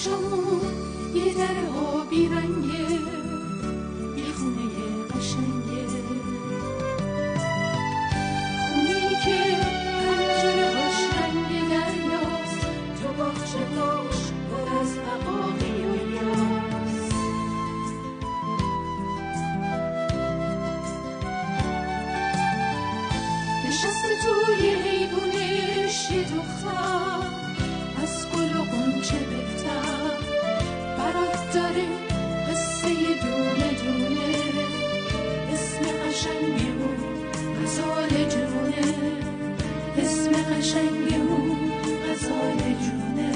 چشامون یه در آبی رنگه، یه خونه قشنگه، خونه‌ای که پنجره هاش رنگ دریاست، تو باغچه هاش پر از عقاقی و یاس. نشسته توی حیوونش یه دختر، از گل و غنچه بهتر برات داره قصه دونه دونه، اسم قشنگ اون غزال جونه، اسم قشنگ اون غزال جونه.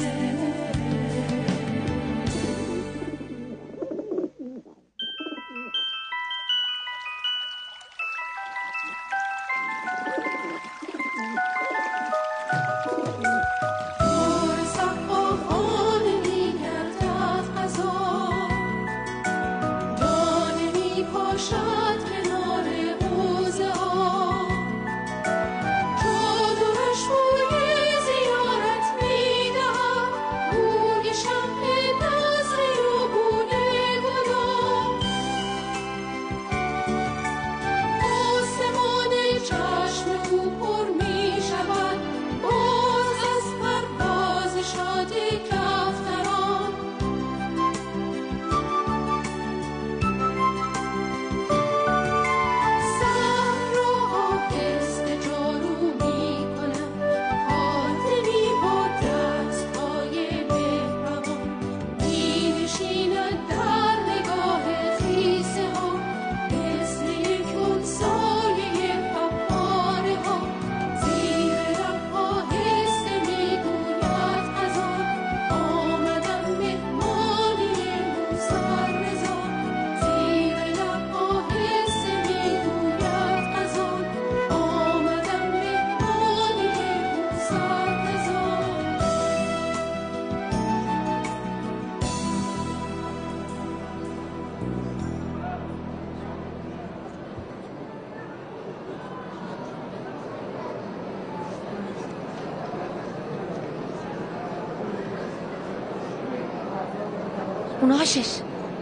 اونهاشش.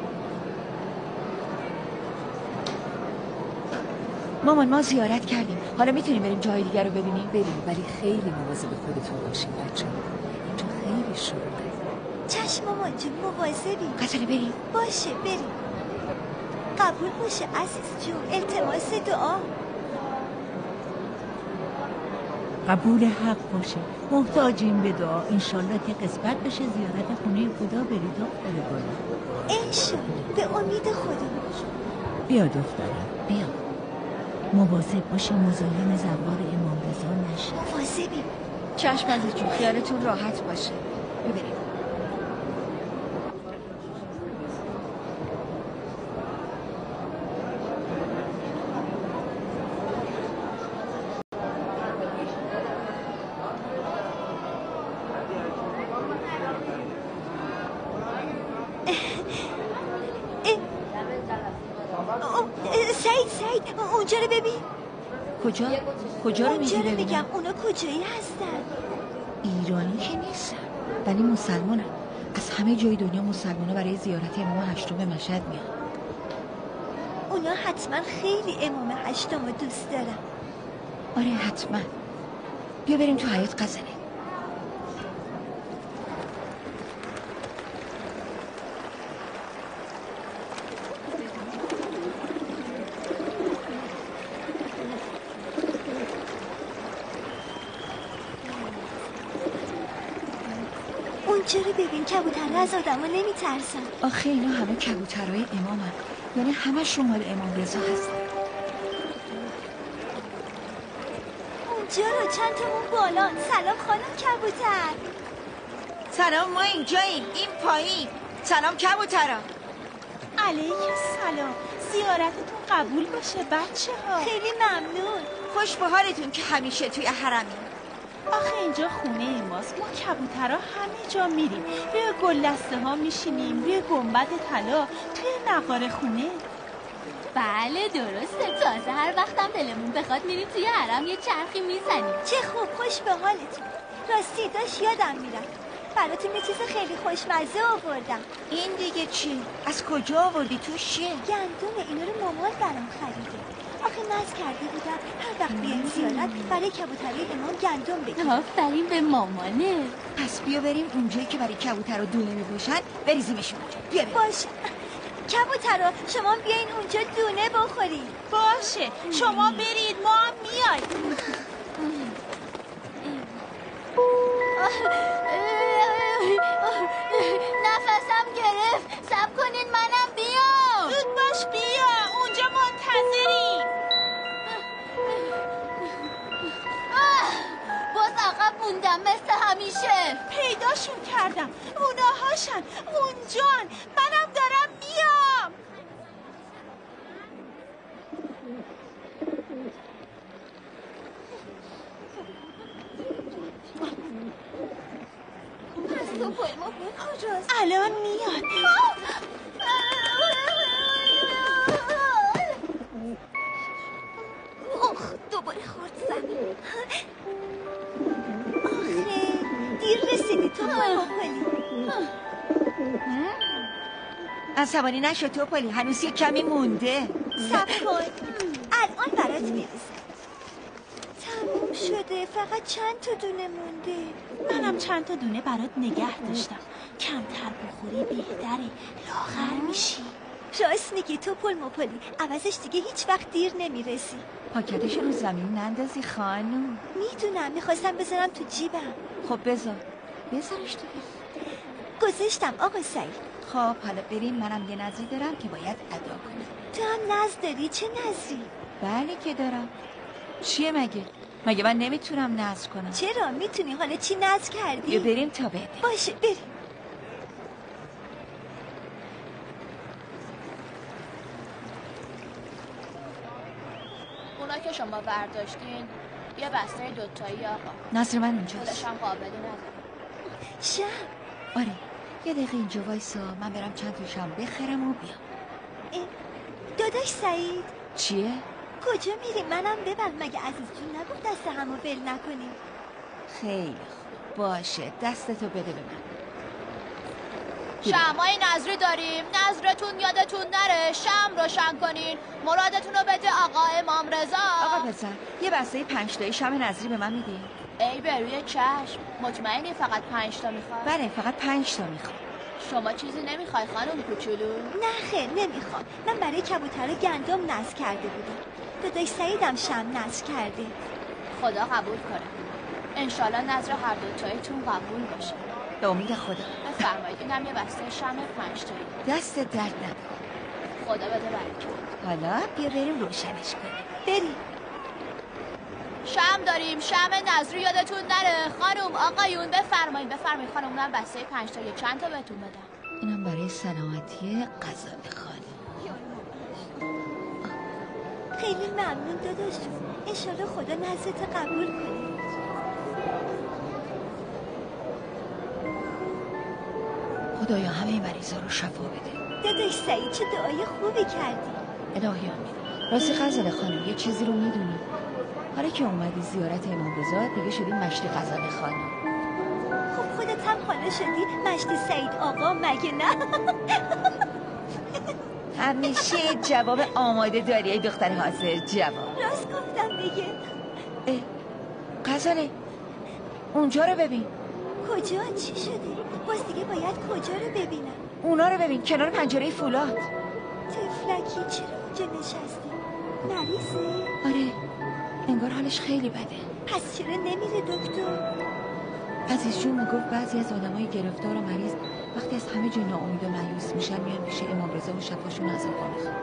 مامان ما زیارت کردیم، حالا میتونیم بریم جای دیگر رو ببینیم؟ بریم، ولی خیلی مواظب خودتون باشین بچه‌ها، اینجا خیلی شلوغه. چشم مامان جون، مواظبی. قطعه بریم؟ باشه بریم. قبول باشه عزیز جون، التماس دعا. قبول حق باشه، محتاجیم به دعا. انشالله که قسمت بشه زیارت خونه خدا بری دختر گلم. انشالله، به امید خدا. بیا دخترم بیا، مواظب باشی مزاحم زوار امام رضا نشی. مواظبی. چشم عزیز جون، خیالتون راحت باشه. ببریم. سعید اونجا رو ببین. کجا؟ کجا رو میگی ببینم؟ میگم اونا کجایی هستن؟ ایرانی که نیستن ولی مسلمانن. از همه جای دنیا مسلمانا برای زیارت امام هشتم به مشهد میان. اونا حتما خیلی امام هشتم رو دوست دارن. آره حتما. بیا بریم تو حیاط قزنه. اونجا رو ببین، کبوتر از آدم ها نمی ترسن. آخه اینا همه کبوترهای امام هن. یعنی همش رو مال امام رضا هستن. اونجا رو چند تامون بالا. سلام خانم کبوتر. سلام، ما اینجاییم، این پایین. سلام کبوترا. علیکم سلام. زیارتتون قبول باشه بچه ها. خیلی ممنون. خوش به حالتون که همیشه توی حرمی. آخه اینجا خونه ماست. ما کبوترها همه جا میریم، روی گل دسته ها میشینیم، روی گنبد طلا، توی نقاره خونه. بله درسته. تازه هر وقتم دلمون بخواد میریم توی حرم یه چرخی میزنیم. چه خوب، خوش به حالتون. راستی داشت یادم میرم، براتون یه چیز خیلی خوشمزه آوردم. این دیگه چی؟ از کجا آوردی؟ توش چیه؟ گندمه. اینا رو مامان برام خریده. آخه ناز کرده بودم هر وقت بیاین زیارت برای کبوترای امام گندم بگیریم. آفرین به مامانه. پس بیا بریم اونجایی که برای کبوترها دونه میپوشن بریزیمشون اونجا. بیا بریم. باشه. کبوترا شما بیاین اونجا دونه بخورید. باشه شما برید ما هم میایم. نفسم گرفت. صبر کنین منم بیام. زود باش بیا اونجا منتظریم. باز عقب موندم مثل همیشه. پیداشون کردم. اوناهاشن اونجان. منم دارم میام. الان میاد. دوباره خورد زمین. آخه دیر رسیدی تو پلی. عصبانی نشو توپلی، هنوز یه کمی مونده. صبر کن الان برات میرسه. تموم شده. فقط چند تا دونه مونده. منم چند تا دونه برات نگه داشتم. کمتر بخوری بهتره. لاغر میشی. راست میگی توپل مپلی. عوضش دیگه هیچ وقت دیر نمیرسی. پاکتش رو زمین نندازی خانوم. میدونم میخواستم بذارم تو جیبم. خب بذارش تو. گذاشتم آقا سعید. خب حالا بریم، منم یه نظری دارم که باید ادا کنم. تو هم نظر داری؟ چه نظری؟ بله که دارم. چیه مگه من نمیتونم نظر کنم؟ چرا میتونی؟ حالا چی نظر کردی؟ بیا بریم تا بده. باشه بریم. اونا که شما برداشتین یه بسته دوتایی آقا. نظر من اونجاست. خودش هم قابلی نداره. شم. آره یه دقیقه اینجا وایسا، من برم چند تا شم بخرم و بیام. داداش سعید چیه؟ کجا میری؟ منم ببر. مگه عزیز جون نگفت دست همو ول نکنیم؟ خیلی خوب باشه، دستتو بده به من. شمعای نظری داریم. نظرتون یادتون نره شم روشن کنین. مرادتون رو بده آقا امام رضا. آقا پسر یه بسته 5 تایی شمع نظری به من میدی؟ ای به روی چشم. مطمئنی فقط 5 تا میخوای؟ بله فقط 5 تا میخوام. شما چیزی نمیخوای خانم کوچولو؟ نه خیر نمیخوام. من برای کبوترها گندم نظر کرده بودم. داداش سعیدم شم نظر کرده. خدا قبول کنه. انشالله نظر هر دوتاییتون قبول باشه. به امید خدا. بفرمایید اینم یه بسته شمع 5 تایی. دست درد نکنه. خدا بده برکت. حالا بیا بریم روشنش کنیم. بریم. شم داریم. شمع نظری یادتون نره. خانم آقایون بفرمایید خانم. اونم بسته 5 تایی. چند تا بهتون بدم؟ اینم برای سلامتی غزاله خانم. خیلی ممنون داداش جون. انشالله خدا نظرت قبول کنه. خدایا همه مریضا رو شفا بده. داداش سعید چه دعای خوبی کردی. الهی آمین. راستی غزاله خانم یه چیزی رو میدونی؟ حالا که اومدی زیارت امام رضا دیگه شدی مشتی غزاله خانم. خب خودت هم خاله شدی مشتی سعید آقا مگه نه؟ همیشه جواب آماده داری ای دختر حاضر. جواب راست گفتم دیگه. غزاله اونجا رو ببین. کجا؟ چی شده؟ باز دیگه باید کجا رو ببینم؟ اونا رو ببین کنار پنجره فولاد. تفلکی چرا اونجا نشستی؟ مریضه؟ آره انگار حالش خیلی بده. پس چرا نمیره دکتر؟ عزیز جون میگفت بعضی از آدمای گرفتار و مریض وقتی از همه جا ناامید و مایوس میشن میان پیش امام رضا و شفاشون از آقا میخوان.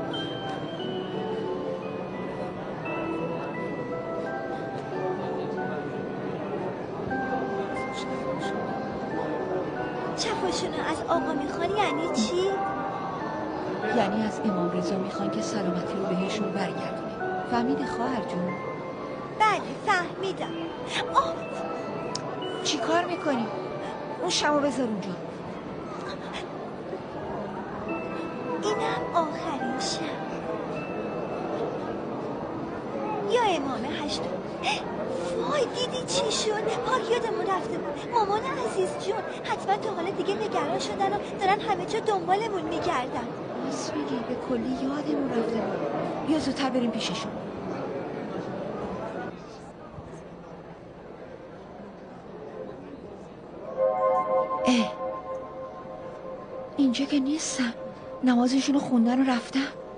شفاشونو از آقا میخوان یعنی چی؟ یعنی از امام رضا میخوان که سلامتی رو بهشون برگردونه. فهمیدی خواهر جون؟ بله فهمیدم. چی کار میکنی؟ اون شمو بذار اونجا. اینم آخرین شب. یا امام هشتم. وای دیدی چی شد؟ پارک یادمون رفته بود. مامان عزیز جون حتما تا حالا دیگه نگران شدن و دارن همه جا دنبالمون میگردن. راست میگی، به کلی یادمون رفته بود. بیا زودتر بریم پیششون. اینجا که نیستم. نمازشون رو خوندن و رفتم.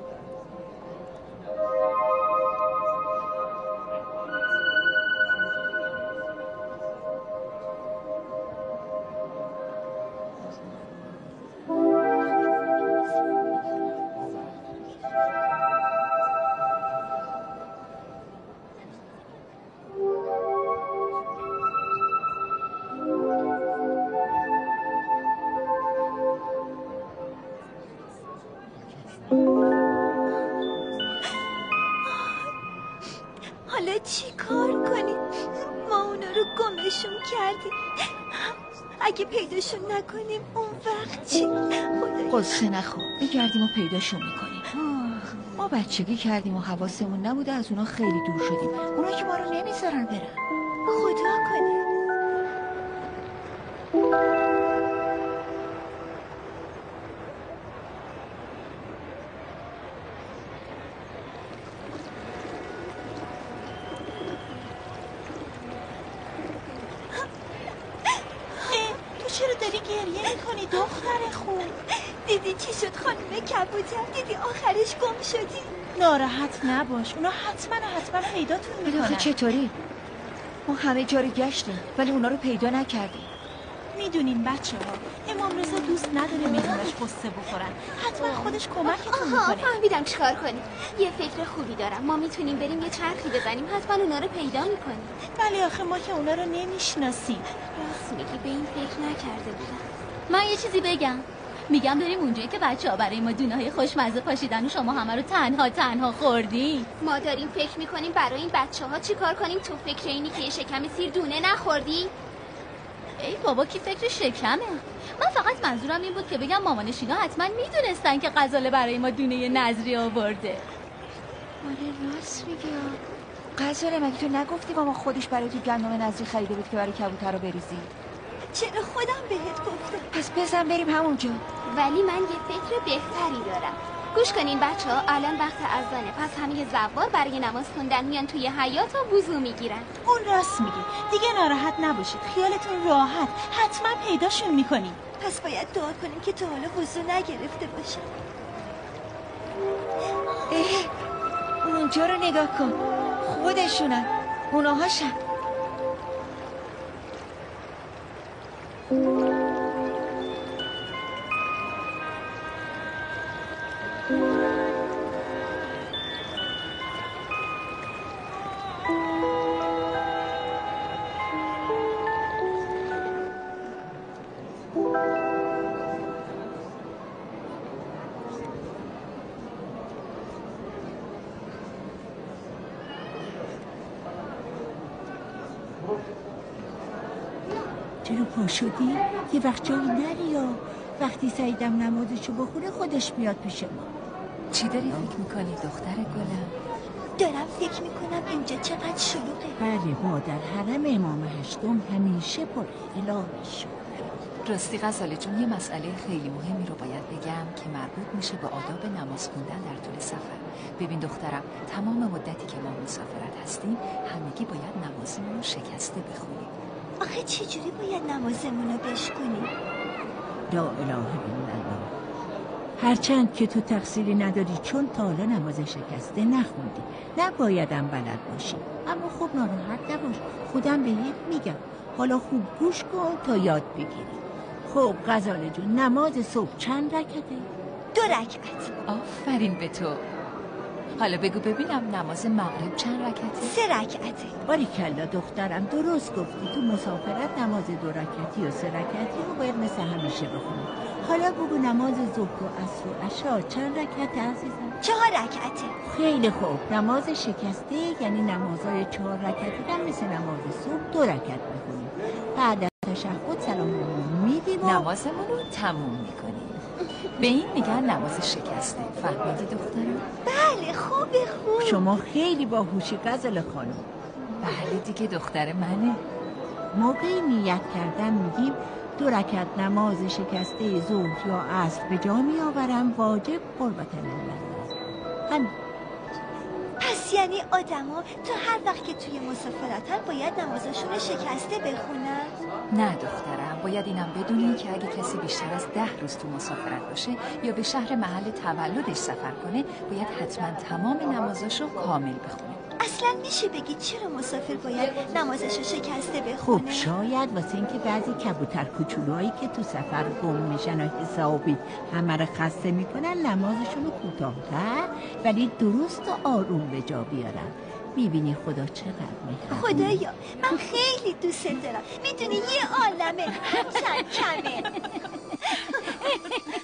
حالا چی کار کنیم؟ ما اونا رو گمشون کردیم. اگه پیداشون نکنیم اون وقت چی؟ خدایا قصه نخور، بگردیم و پیداشون میکنیم. ما بچگی کردیم و حواسمون نبوده از اونا خیلی دور شدیم. اونا که ما رو نمیذارن برن. خدا کنه. چرا داری گریه میکنی دختر خوب؟ دیدی چی شد خانم کبوتر؟ دیدی آخرش گم شدی؟ ناراحت نباش، اونا حتما پیداتون میکنن. آخه چطوری؟ ما همه جا رو گشتیم ولی اونا رو پیدا نکردیم. میدونین بچه ها امام رضا دوست نداره مهموناش قصه بخورن. حتما خودش کمکتون میکنه. فهمیدم چیکار کنیم. یه فکر خوبی دارم. ما میتونیم بریم یه چرخی بزنیم، حتما اونا رو پیدا میکنیم. ولی آخه ما که اونا رو نمیشناسیم. راست میگی، به این فکر نکرده بودم. من یه چیزی بگم. میگم بریم اونجایی که بچه‌ها برای ما دونه‌های خوشمزه پاشیدن و شما همه رو تنها خوردی. ما داریم فکر میکنیم برای این بچه‌ها چیکار کنیم. تو فکر اینی که یه شکم سیر دونه نخوردی؟ ای بابا کی فکر شکمه؟ من فقط منظورم این بود که بگم مامان شینا حتما میدونستن که غزاله برای ما دونه نظری آورده. آره راست میگی. غزاله مگه تو نگفتی ماما خودش برای تو گندم نظری خریده بود که برای کبوتر رو بریزی؟ چرا خودم بهت گفتم. پس بزن بریم همونجا. ولی من یه فکر بهتری دارم. گوش کنین بچه‌ها، الان وقت اذانه، پس همه زوار برای نماز خوندن میان توی حیاط و وضو میگیرن. اون راست میگه. دیگه ناراحت نباشید، خیالتون راحت، حتما پیداشون میکنیم. پس باید دعا کنیم که تا حالا وضو نگرفته باشه. اونجا رو نگاه کن، خودشونن، اوناهاشن. چرا پا شدی؟ یه وقت جایی نری یا وقتی سعیدم نمازشو بخوره خودش میاد پیش ما. چی داری فکر میکنی دختر گلم؟ دارم فکر میکنم اینجا چقدر شلوغه. بله مادر، حرم امام هشتم همیشه پر الهی شد. راستی غزاله جون یه مسئله خیلی مهمی رو باید بگم که مربوط میشه به آداب نماز خوندن در طول سفر. ببین دخترم، تمام مدتی که ما مسافرت هستیم همگی باید نمازمون رو شکسته بخونیم. آخه چجوری باید نمازمون رو بشکنیم؟ لا اله الا الله. هرچند که تو تقصیری نداری چون تا حالا نماز شکسته نخوندی، نبایدم بلد باشی، اما خوب ناراحت نباش، خودم بهت میگم، حالا خوب گوش کن تا یاد بگیری. خب غزاله جون، نماز صبح چند رکعته؟ 2 رکعت. آفرین به تو. حالا بگو ببینم نماز مغرب چند رکعته؟ 3 رکعته. باریکلا دخترم، درست گفتی. تو مسافرت نماز 2 رکعتی و 3 رکعتی رو باید مثل همیشه بخونی. حالا بگو نماز ظهر و عصر و عشا چند رکعته عزیزم؟ 4 رکعته. خیلی خوب. نماز شکسته یعنی نمازهای 4 رکعتی هم مثل نماز صبح 2 رکعت میخونیم. بعد از تشهد سلام میدیم و نمازمون رو تموم میکنیم. به این میگن نماز شکسته. فهمیدی دخترم؟ بله خوبه خوب. شما خیلی باهوشی غزاله خانم. بله دیگه دختر منه. موقعی نیت کردن میگیم 2 رکعت نماز شکسته ظهر یا عصر به جا میآورم واجب قربت الله. همین. پس یعنی آدما تا هر وقت که توی مسافرتن باید نمازشون شکسته بخونن؟ نه دخترم، باید اینم بدونی که اگه کسی بیشتر از 10 روز تو مسافرت باشه یا به شهر محل تولدش سفر کنه باید حتما تمام نمازاشو کامل بخونه. اصلا میشه بگی چرا مسافر باید نمازشو شکسته بخونه؟ خب شاید واسه اینکه بعضی کبوتر کوچولوهایی که تو سفر گم میشن و حسابی همه رو خسته میکنن نمازشون رو کوتاه‌تر ولی درست و آروم به جا بیارن. میبینی خدا چقدر میخواد. خدایا من خیلی دوست دارم. میدونی یه عالمه هرچند کمه.